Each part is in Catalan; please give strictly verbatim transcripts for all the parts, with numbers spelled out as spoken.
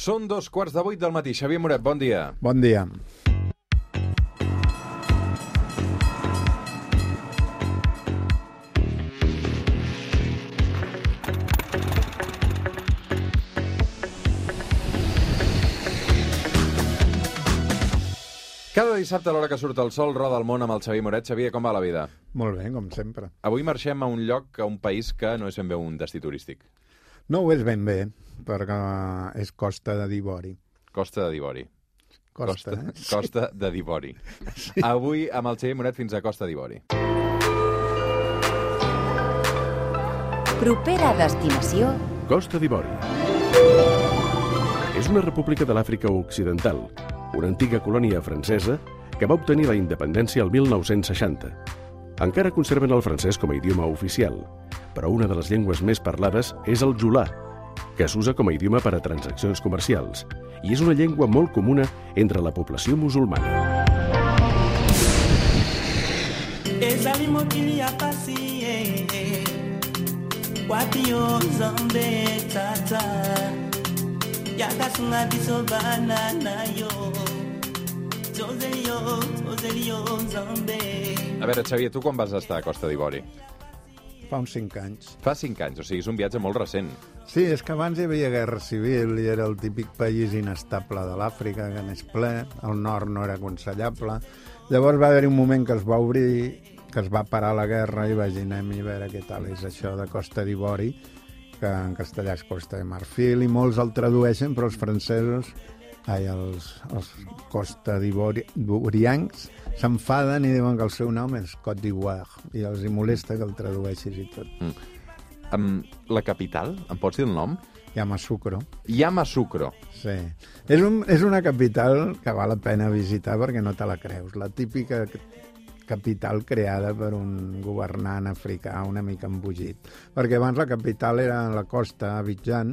Són dos quarts de vuit del matí. Xavier Moret, bon dia. Bon dia. Cada dissabte, a l'hora que surt el sol, roda el món amb el Xavier Moret. Xavier, com va la vida? Molt bé, com sempre. Avui marxem a un lloc, a un país que no és ben bé un destí turístic. No ho és ben bé, perquè és Costa d'Ivori. Costa d'Ivori. Costa, Costa, eh? Costa d'Ivori. Sí. Avui, amb el Xavier Moret, fins a Costa d'Ivori. Propera destinació... Costa d'Ivori. És una república de l'Àfrica Occidental, una antiga colònia francesa que va obtenir la independència el mil nou-cents seixanta. Encara conserven el francès com a idioma oficial, però una de les llengües més parlades és el jolà, que s'usa com a idioma per a transaccions comercials, i és una llengua molt comuna entre la població musulmana. A veure, Xavier, tu quan vas estar a Costa d'Ivori? Fa uns cinc anys. Fa cinc anys, o sigui, és un viatge molt recent. Sí, és que abans hi havia guerra civil i era el típic país inestable de l'Àfrica, que n'és ple, el nord no era aconsellable. Llavors va haver-hi un moment que es va obrir, que es va parar la guerra i vaig dir, anem a veure què tal és això de Costa d'Ivori, que en castellà és Costa de Marfil, i molts el tradueixen, però els francesos, ai, els, els Costa d'Ivorians, s'enfaden i diuen que el seu nom és Côte d'Ivoire, i els hi molesta que el tradueixis i tot. Mm. Um, la capital, em pots dir el nom? Yamoussoukro. Yamoussoukro. Sí. És, un, és una capital que val la pena visitar perquè no te la creus. La típica capital creada per un governant africà una mica embogit. Perquè abans la capital era la costa Abidjan,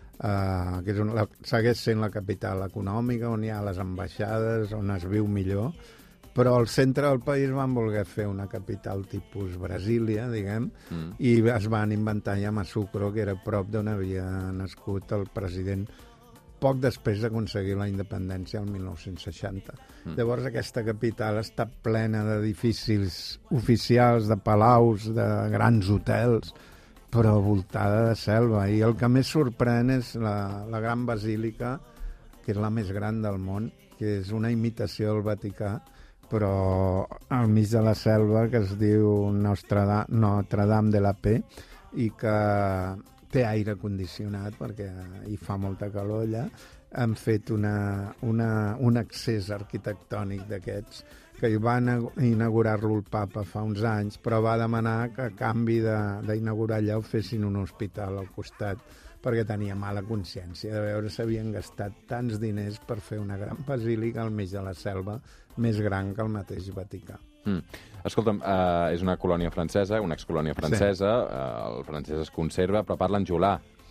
eh, que és una, la, segueix sent la capital econòmica, on hi ha les ambaixades, on es viu millor, però al centre del país van voler fer una capital tipus Brasília, diguem, mm. i es van inventar Yamoussoukro, que era prop d'on havia nascut el president poc després d'aconseguir la independència el mil nou-cents seixanta. Mm. Llavors aquesta capital està plena d'edificis oficials, de palaus, de grans hotels, però voltada de selva. I el que més sorprèn és la, la gran basílica, que és la més gran del món, que és una imitació del Vaticà, però al mig de la selva, que es diu Nostradam, Notre-Dame de la Paix, i que té aire condicionat perquè hi fa molta calor allà. Han fet una, una, un accés arquitectònic d'aquests que hi va inaugurar-lo el papa fa uns anys, però va demanar que a canvi d'inaugurar allà ho fessin un hospital al costat, perquè tenia mala consciència de veure s'havien gastat tants diners per fer una gran basílica al mig de la selva, més gran que el mateix Vaticà. Mm. Escolta'm, uh, és una colònia francesa, una excolònia francesa, sí. uh, el francès es conserva, però parlen jolà.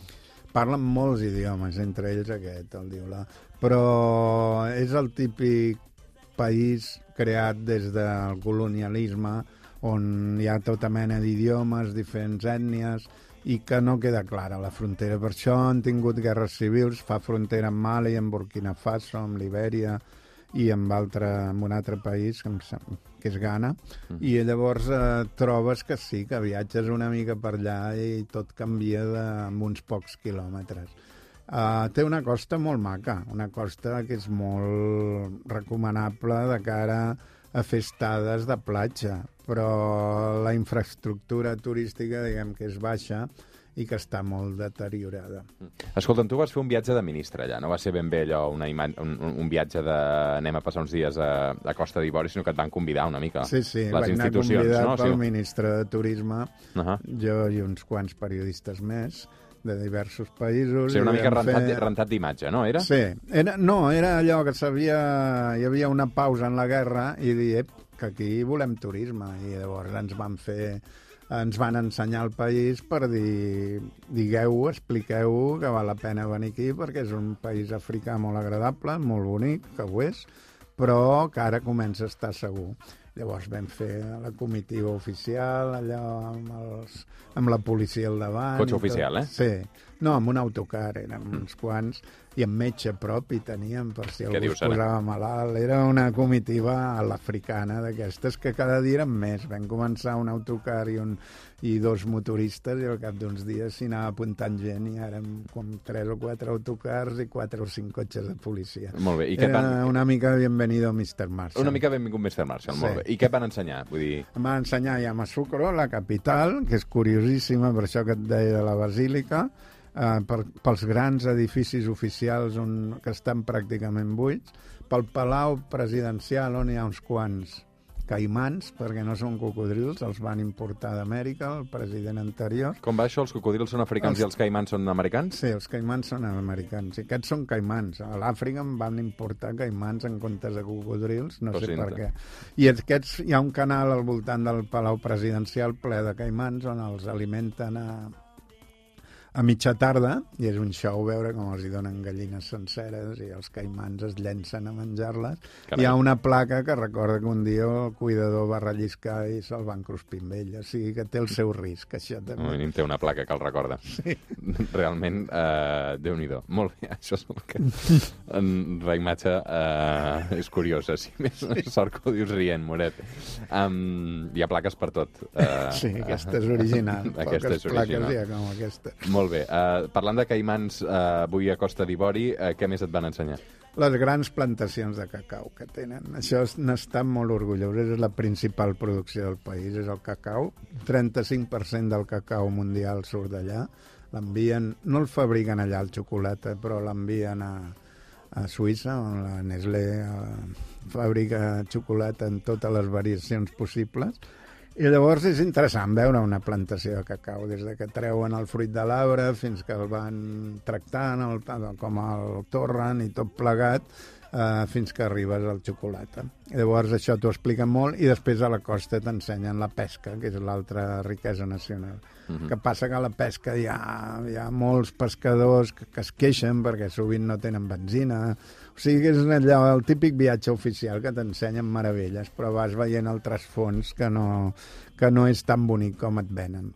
Parlen molts idiomes, entre ells aquest, el jolà. Però és el típic país creat des del colonialisme, on hi ha tota mena d'idiomes, diferents ètnies, i que no queda clara la frontera. Per això han tingut guerres civils, fa frontera amb Mali, amb Burkina Faso, amb Libèria, i amb, altre, amb un altre país, que, em, que és Ghana, mm. i llavors eh, trobes que sí, que viatges una mica per allà i tot canvia de, amb uns pocs quilòmetres. Uh, té una costa molt maca, una costa que és molt recomanable de cara a fer estades de platja, però la infraestructura turística, diguem que és baixa, i que està molt deteriorada. Escolta'm, tu vas fer un viatge de ministre allà, no va ser ben bé allò una ima un, un viatge de anem a passar uns dies a, a Costa d'Ivori, sinó que et van convidar una mica. Sí, sí, les vaig anar institucions, convidat no? pel sí. ministre de Turisme, uh -huh. jo i uns quants periodistes més, de diversos països. Sí, una mica rentat, fer... rentat d'imatge, no? Era? Sí, era, no, era allò que sabia, hi havia una pausa en la guerra i dir que aquí volem turisme, i llavors ens van fer... ens van ensenyar el país per dir, digueu-ho, expliqueu-ho, que val la pena venir aquí, perquè és un país africà molt agradable, molt bonic, que ho és, però que ara comença a estar segur. Llavors vam fer la comitiva oficial, allò amb, els, amb la policia al davant. Cotxe oficial, eh? Sí. No, amb un autocar, érem mm. uns quants, i amb metge propi teníem, per si algú es posava malalt. Era una comitiva a l'africana d'aquestes, que cada dia eren més. Vam començar un autocar i, un, i dos motoristes, i al cap d'uns dies s'hi anava apuntant gent, i ara érem com tres o quatre autocars i quatre o cinc cotxes de policia. Molt bé. I Era van... una mica bienvenido mister Marshall. Una mica benvingut mister Marshall, sí. Molt bé. I què et van ensenyar? Vull dir... Em van ensenyar a Yamoussoukro, la capital, que és curiosíssima, per això que et deia de la basílica, eh, per, pels grans edificis oficials on, que estan pràcticament buits, pel palau presidencial on hi ha uns quants caimans, perquè no són cocodrils, els van importar d'Amèrica, el president anterior. Com va això? Els cocodrils són africans els... i els caimans són americans? Sí, els caimans són americans, i aquests són caimans. A l'Àfrica en van importar caimans en comptes de cocodrils, no sé per què. I aquests, hi ha un canal al voltant del palau presidencial ple de caimans on els alimenten a... a mitja tarda, i és un show veure com els hi donen gallines senceres i els caimans es llencen a menjar-les. Carai. Hi ha una placa que recorda que un dia el cuidador va relliscar i se'l van cruspir amb ell, o sigui que té el seu risc, això també. A mínim té una placa que el recorda. Sí. Realment, uh, Déu-n'hi-do. Molt bé, això és el que... En la imatge uh, és curiosa, si més sí. Sort que ho dius rient, Moret. Um, hi ha plaques per tot. Uh, sí, aquesta és original. Aquesta Poques és original. plaques hi ha com aquesta. Molt bé. Uh, parlant de caimans uh, avui a Costa d'Ivori, uh, què més et van ensenyar? Les grans plantacions de cacau que tenen. Això n'estan molt orgullosos. És la principal producció del país, és el cacau. trenta-cinc per cent del cacau mundial surt d'allà. L'envien, no el fabriquen allà el xocolata, però l'envien a, a Suïssa, on la Nestlé uh, fabrica xocolata en totes les variacions possibles. I llavors és interessant veure una plantació de cacau, des de que treuen el fruit de l'arbre fins que el van tractant, el, com el torren i tot plegat, eh, fins que arribes al xocolata. I llavors això t'ho explica molt, i després a la costa t'ensenyen la pesca, que és l'altra riquesa nacional. Uh-huh. Que passa que a la pesca hi ha, hi ha molts pescadors que, que es queixen perquè sovint no tenen benzina. O sigui que és allò, el típic viatge oficial que t'ensenyen meravelles, però vas veient el trasfons que no, que no és tan bonic com et venen.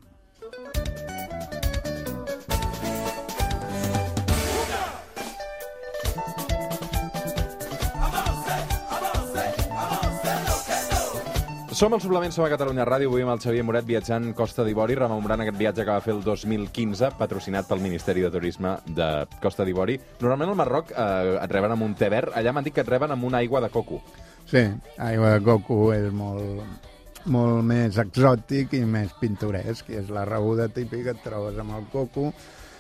Som al Suplement, som a Catalunya Ràdio, avui amb el Xavier Moret viatjant Costa d'Ivori, rememorant aquest viatge que va fer el dos mil quinze, patrocinat pel Ministeri de Turisme de Costa d'Ivori. Normalment al Marroc eh, et reben amb un te verd, allà m'han dit que et reben amb una aigua de coco. Sí, aigua de coco és molt, molt més exòtic i més pintoresc, i és la rebuda típica que et trobes amb el coco.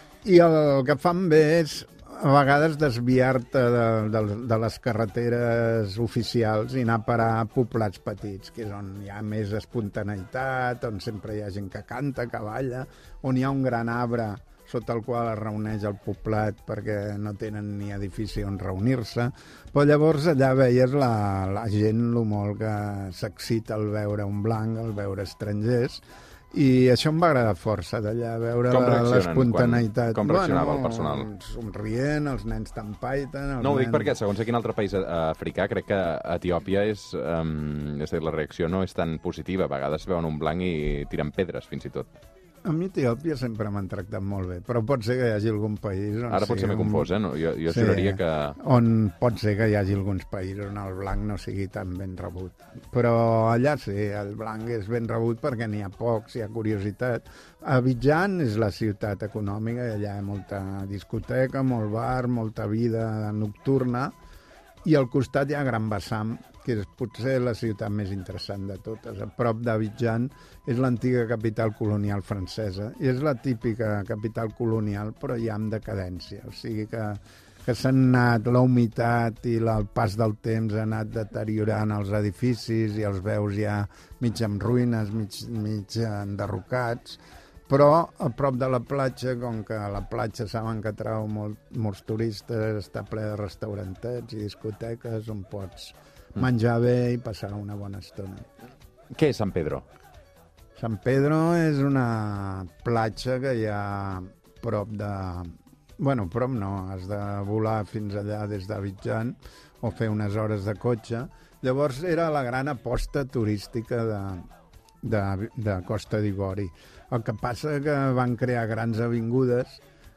I el que fan bé és a vegades desviar-te de, de, de les carreteres oficials i anar a parar a poblats petits, que és on hi ha més espontaneïtat, on sempre hi ha gent que canta, que balla, on hi ha un gran arbre sota el qual es reuneix el poblat perquè no tenen ni edifici on reunir-se. Però llavors allà veies la, la gent, lo molt que s'excita al veure un blanc, al veure estrangers, i això em va agradar força, d'allà veure l'espontaneïtat. Com reaccionava bueno, el personal? Somrient, els nens t'empaiten... No, ho nens... dic perquè, segons a quin altre país africà, crec que a Etiòpia és, um, és a dir, la reacció no és tan positiva. A vegades veuen un blanc i tiren pedres, fins i tot. A mi Etiòpia sempre m'han tractat molt bé, però pot ser que hi hagi algun país... On Ara potser m'he un... confós, eh? No, jo jo sí, juraria que... On pot ser que hi hagi alguns països on el blanc no sigui tan ben rebut. Però allà sí, el blanc és ben rebut perquè n'hi ha pocs, hi ha curiositat. Abidjan és la ciutat econòmica, i allà hi ha molta discoteca, molt bar, molta vida nocturna, i al costat hi ha Gran Bassam, que és potser la ciutat més interessant de totes. A prop d'Abidjan és l'antiga capital colonial francesa, i és la típica capital colonial, però ja amb decadència. O sigui que, que s'han anat, la humitat i la, el pas del temps ha anat deteriorant els edificis i els veus ja mig en ruïnes, mig, mig enderrocats. Però a prop de la platja, com que a la platja saben que trau molt, molts turistes, està ple de restaurantets i discoteques on pots menjar bé i passar una bona estona. Què és Sant Pedro? Sant Pedro és una platja que hi ha prop de... Bueno, prop no, has de volar fins allà des d'Abidjan o fer unes hores de cotxe. Llavors era la gran aposta turística de, de, de Costa d'Ivori. El que passa que van crear grans avingudes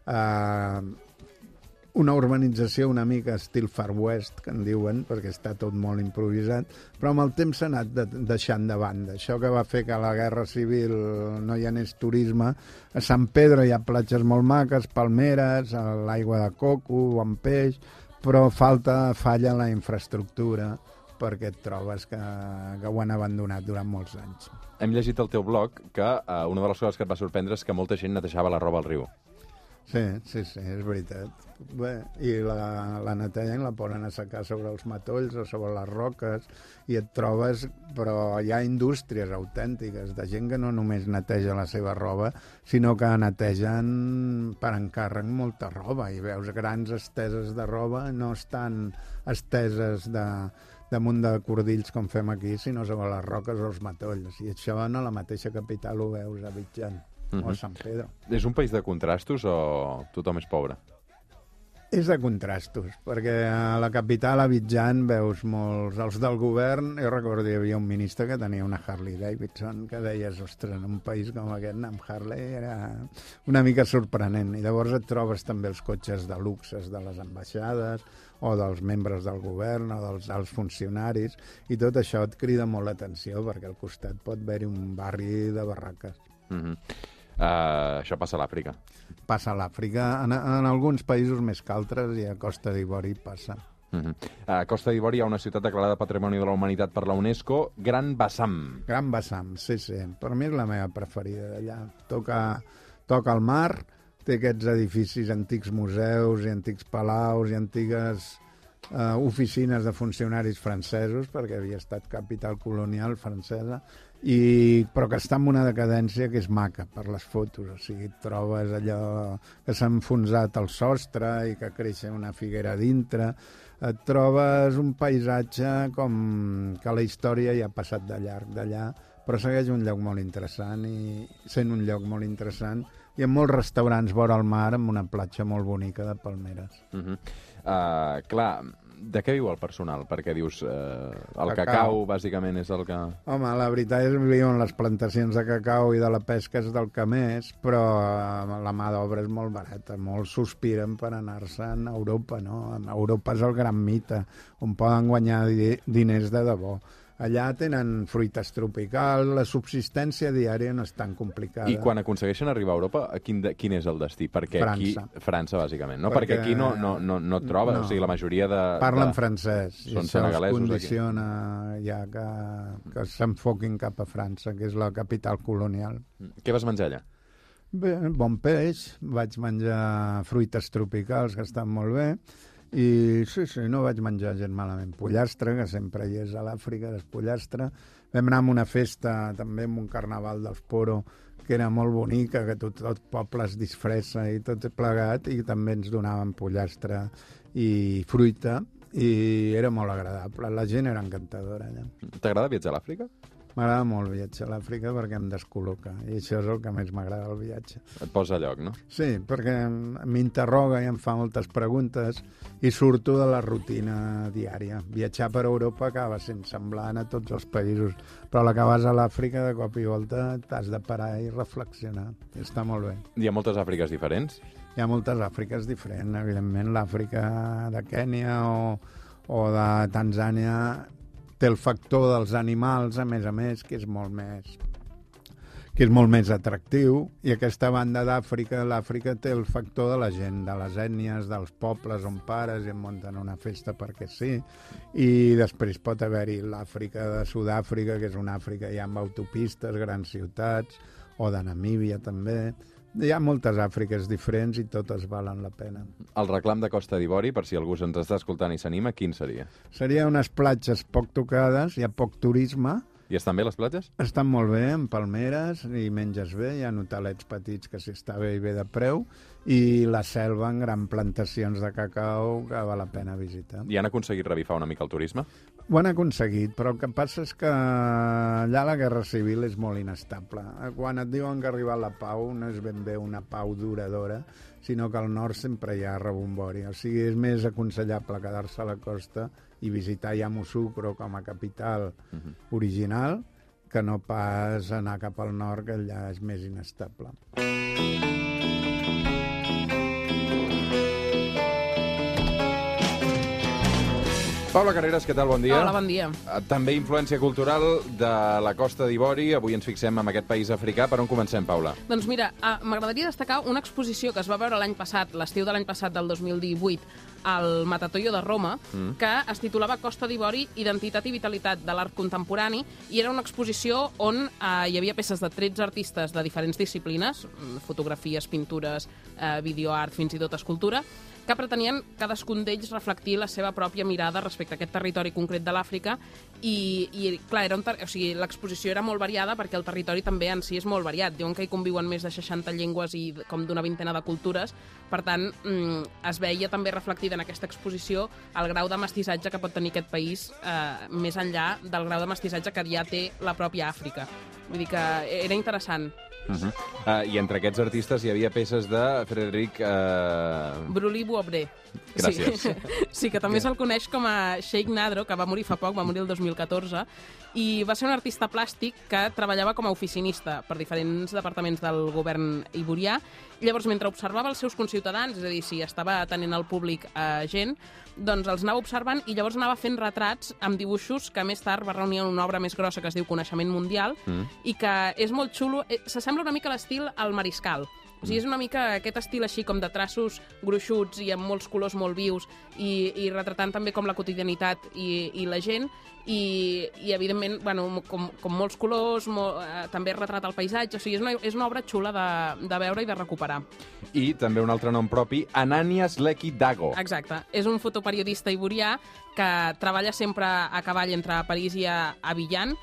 Uh, una urbanització una mica estil Far West, que en diuen, perquè està tot molt improvisat, però amb el temps s'ha anat de, deixant de banda. Això que va fer que a la Guerra Civil no hi anés turisme. A Sant Pedro hi ha platges molt maques, palmeres, l'aigua de coco, bon peix, però falta, falla la infraestructura, perquè et trobes que, que ho han abandonat durant molts anys. Hem llegit al teu blog que uh, una de les coses que et va sorprendre és que molta gent netejava la roba al riu. Sí, sí, sí, és veritat. Bé, i la, la netegen, la poden assecar sobre els matolls o sobre les roques, i et trobes, però hi ha indústries autèntiques de gent que no només neteja la seva roba, sinó que netegen per encàrrec molta roba, i veus grans esteses de roba, no estan esteses de, damunt de cordills com fem aquí, sinó sobre les roques o els matolls, i això en la mateixa capital ho veus a Abidjan. Uh-huh. O a Sant Pedro. És un país de contrastos o tothom és pobre? És de contrastos, perquè a la capital, a Abidjan, veus molts... Els del govern, jo recordo que hi havia un ministre que tenia una Harley Davidson, que deies, ostres, en un país com aquest, amb Harley era una mica sorprenent. I llavors et trobes també els cotxes de luxes de les ambaixades, o dels membres del govern, o dels alts funcionaris, i tot això et crida molt l'atenció, perquè al costat pot haver-hi un barri de barraques. Mhm. Uh, això passa a l'Àfrica. Passa a l'Àfrica. En, en alguns països més que altres, i a Costa d'Ivori passa. Uh-huh. A Costa d'Ivori hi ha una ciutat declarada Patrimoni de la Humanitat per la UNESCO, Gran Bassam. Gran Bassam, sí, sí. Per mi és la meva preferida d'allà. Toca, toca el mar, té aquests edificis, antics museus i antics palaus i antigues uh, oficines de funcionaris francesos, perquè havia estat capital colonial francesa, i, però que està en una decadència que és maca per les fotos, o sigui, et trobes allò que s'ha enfonsat el sostre i que creix una figuera dintre, et trobes un paisatge com que la història ja ha passat de llarg d'allà, però segueix un lloc molt interessant i sent un lloc molt interessant i amb molts restaurants vora el mar amb una platja molt bonica de palmeres. Uh-huh. uh, clar, de què viu el personal? Perquè dius, eh, el cacau. cacau, bàsicament, és el que... Home, la veritat és que viuen les plantacions de cacau i de la pesca és del que més, però la mà d'obra és molt barata. Molts sospiren per anar-se'n a Europa, no? Europa és el gran mite, on poden guanyar di diners de debò. Allà tenen fruites tropicals, la subsistència diària no és tan complicada. I quan aconsegueixen arribar a Europa, quin, de, quin és el destí? Perquè França. Aquí, França, bàsicament. No? Perquè, perquè aquí no, no, no, no et trobes, no. O sigui, la majoria de... Parlen de... francès. Són senegalesos, aquí. Això els condiciona ja que, que s'enfoquin cap a França, que és la capital colonial. Què vas menjar allà? Bé, bon peix, vaig menjar fruites tropicals, que estan molt bé, i sí, sí, no vaig menjar gens malament. Pollastre, que sempre hi és a l'Àfrica, és pollastre. Vam anar a una festa, també en un carnaval dels Poro, que era molt bonica, que tot, tot poble es disfressa i tot plegat, i també ens donaven pollastre i fruita, i era molt agradable. La gent era encantadora allà. T'agrada viatjar a l'Àfrica? M'agrada molt viatjar a l'Àfrica perquè em descol·loca, i això és el que més m'agrada del viatge. Et posa a lloc, no? Sí, perquè m'interroga i em fa moltes preguntes i surto de la rutina diària. Viatjar per Europa acaba sent semblant a tots els països, però a la que vas a l'Àfrica de cop i volta t'has de parar i reflexionar. Està molt bé. Hi ha moltes Àfriques diferents? Hi ha moltes Àfriques diferents, evidentment. L'Àfrica de Kènia o, o de Tanzània té el factor dels animals, a més a més, que és molt més que és molt més atractiu, i aquesta banda d'Àfrica, l'Àfrica té el factor de la gent, de les ètnies, dels pobles on pares i en munten una festa perquè sí, i després pot haver-hi l'Àfrica de Sud-àfrica, que és una Àfrica ja amb autopistes, grans ciutats, o de Namíbia també. Hi ha moltes Àfriques diferents i totes valen la pena. El reclam de Costa d'Ivori, per si algú ens està escoltant i s'anima, quin seria? Seria unes platges poc tocades, hi ha poc turisme. I estan bé les platges? Estan molt bé, amb palmeres, i menges bé, hi ha hotelets petits que s'hi està bé i bé de preu, i la selva en gran plantacions de cacau que val la pena visitar. I han aconseguit revifar una mica el turisme? Ho han aconseguit, però el que passa és que allà la guerra civil és molt inestable. Quan et diuen que ha arribat la pau, no és ben bé una pau duradora, sinó que al nord sempre hi ha rebombori. O sigui, és més aconsellable quedar-se a la costa i visitar Yamoussoukro com a capital uh-huh. original, que no pas anar cap al nord, que allà és més inestable. Paula Carreras, què tal? Bon dia. Hola, bon dia. També influència cultural de la Costa d'Ivori. Avui ens fixem en aquest país africà. Per on comencem, Paula? Doncs mira, m'agradaria destacar una exposició que es va veure l'any passat, l'estiu de l'any passat, del dos mil divuit, al Matatoio de Roma, mm. que es titulava Costa d'Ivori, Identitat i Vitalitat de l'Art Contemporani, i era una exposició on eh, hi havia peces de tretze artistes de diferents disciplines, fotografies, pintures, eh, videoart, fins i tot escultura, que pretenien cadascun d'ells reflectir la seva pròpia mirada respecte a aquest territori concret de l'Àfrica i, i clar, era un o sigui, l'exposició era molt variada perquè el territori també en si és molt variat. Diuen que hi conviuen més de seixanta llengües i com d'una vintena de cultures. Per tant, mm, es veia també reflectida en aquesta exposició el grau de mestissatge que pot tenir aquest país eh, més enllà del grau de mestissatge que ja té la pròpia Àfrica. Vull dir que era interessant. Uh -huh. uh, I entre aquests artistes hi havia peces de Frédéric... Uh... Brulí Boabré. Gràcies. Sí, sí, que també se'l coneix com a Sheikh Nadro, que va morir fa poc, va morir el dos mil catorze, i va ser un artista plàstic que treballava com a oficinista per diferents departaments del govern ivorià. Llavors, mentre observava els seus conciutadans, és a dir, si estava atenent al públic a gent, doncs els anava observant i llavors anava fent retrats amb dibuixos que més tard va reunir en una obra més grossa que es diu Coneixement Mundial mm. i que és molt xulo. S'assembla una mica a l'estil al Mariscal. O sigui, és una mica aquest estil així com de traços gruixuts i amb molts colors molt vius i, i retratant també com la quotidianitat i, i la gent i, i evidentment, bueno, com, com molts colors, molt, eh, també retrata el paisatge. O sigui, és una, és una obra xula de, de veure i de recuperar. I també un altre nom propi, Ananias Leki Dago. Exacte. És un fotoperiodista ivorià que treballa sempre a cavall entre París i Abidjan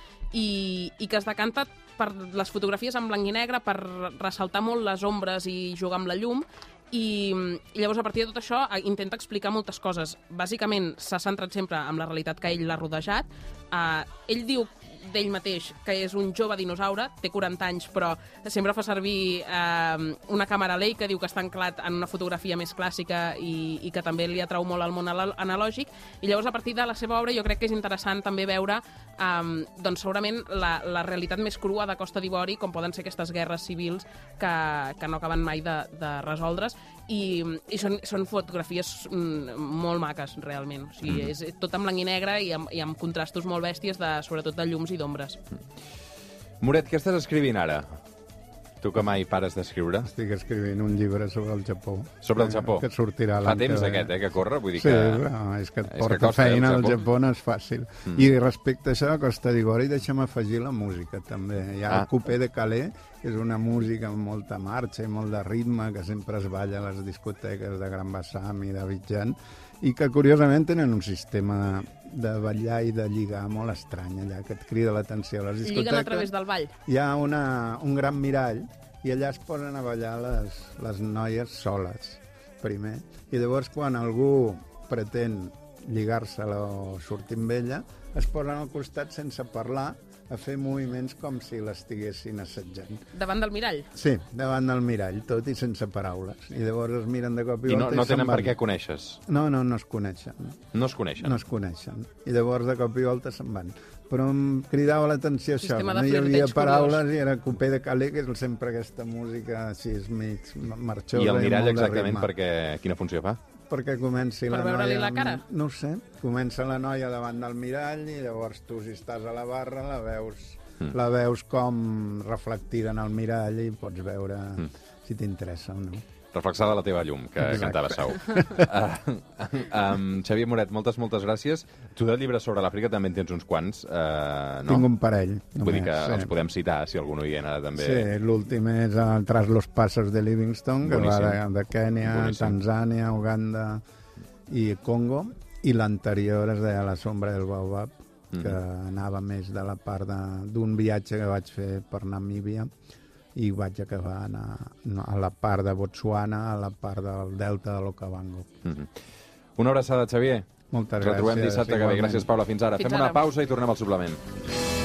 i, i que es decanta per les fotografies en blanc i negre, per ressaltar molt les ombres i jugar amb la llum, i, i llavors a partir de tot això intenta explicar moltes coses. Bàsicament s'ha centrat sempre en la realitat que ell l'ha rodejat. Uh, ell diu d'ell mateix que és un jove dinosaure, té quaranta anys, però sempre fa servir eh, una càmera Leica, diu que està anclat en una fotografia més clàssica i, i que també li atrau molt al món analògic. I llavors, a partir de la seva obra, jo crec que és interessant també veure eh, doncs, segurament la, la realitat més crua de Costa d'Ivori, com poden ser aquestes guerres civils que, que no acaben mai de, de resoldre's, i, i són, són fotografies mm, molt maques, realment. O sigui, mm. és tot en blanc i negre i amb, i amb contrastos molt bèsties, de, sobretot de llums i d'ombres. Moret, què estàs escrivint ara? Tu que mai pares d'escriure. Estic escrivint un llibre sobre el Japó. Sobre el Japó? Que, que sortirà Fa l'any temps que aquest, eh, que corre? Vull dir sí, que... no, és que et és porta que costa, feina eh, al Japó. Japó, no és fàcil. Mm. I respecte a això, a Costa d'Ivori, deixa'm afegir la música, també. Hi ha ah. el Coupé de Calais, que és una música amb molta marxa i molt de ritme, que sempre es balla a les discoteques de Gran Bassam i d'Abidjan, i que, curiosament, tenen un sistema de ballar i de lligar molt estrany, allà, que et crida l'atenció. Les discoteques... Lliguen a través del ball. Hi ha una, un gran mirall, i allà es posen a ballar les, les noies soles, primer. I llavors, quan algú pretén lligar-se-la o sortir amb ella, es posen al costat sense parlar, a fer moviments com si l'estiguessin assetjant. Davant del mirall? Sí, davant del mirall, tot i sense paraules. I llavors es miren de cop i, I volta no, no i se'n tenen van. per què coneixes? No, no, no es coneixen. No es coneixen? No es coneixen. I llavors de cop i volta se'n van. Però em cridava l'atenció això, Sistema no de hi havia flirteig paraules curiós. i era Coupé de Calais, que és sempre aquesta música així mig marxosa. I el mirall molt de exactament ritme. perquè... Quina funció fa? Perquè comenci Per la veure-li noia... la cara? No ho sé. Comença la noia davant del mirall i llavors tu, si estàs a la barra, la veus, mm. la veus com reflectida en el mirall i pots veure mm. si t'interessa o no. Reflexada la teva llum, que Exacte. cantava Sau. uh, um, Xavier Moret, moltes, moltes gràcies. Tu de llibres sobre l'Àfrica també en tens uns quants, uh, no? Tinc un parell, només. Vull dir que sí. els podem citar, si algun oient ara també... Sí, l'últim és el Tras los Pasos de Livingstone, que Boníssim. va de, de Kènia, Boníssim. Tanzània, Uganda i Congo, i l'anterior es deia La sombra del Baobab, que mm-hmm. anava més de la part d'un viatge que vaig fer per Namíbia, i vaig acabar anar a la part de Botswana, a la part del delta de l'Okavango. Mm-hmm. Una abraçada, Xavier. Moltes Ens retrobem gràcies. dissabte que ve. Gràcies, Paula. Fins ara. Fins Fem una ara. pausa i tornem al suplement.